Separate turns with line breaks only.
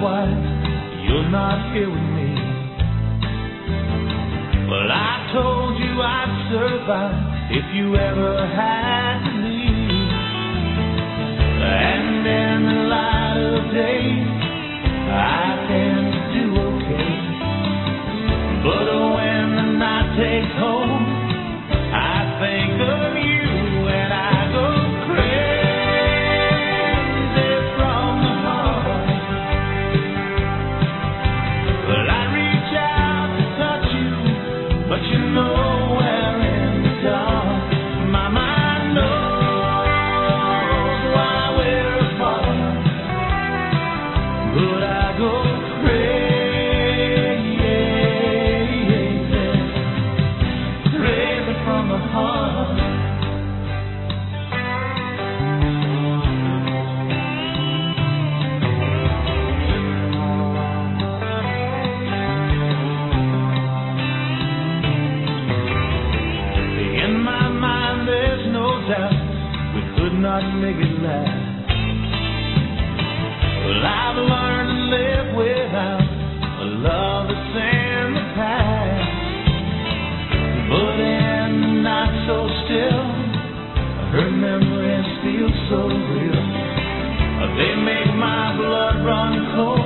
why you're not here with me. Well, I told you I'd survive if you ever had to leave. And in the light of day, I tend to do okay. But when the night takes hold, I think of you and I go crazy from the heart. Well, I reach out to touch you, but you know we're in the dark. My mind knows why we're apart, but I go crazy from the heart. In my mind there's no doubt we could not make it last. Well, I've learned to live without a love that's in the past. But in the night so still, her memories feel so real. They make my blood run cold.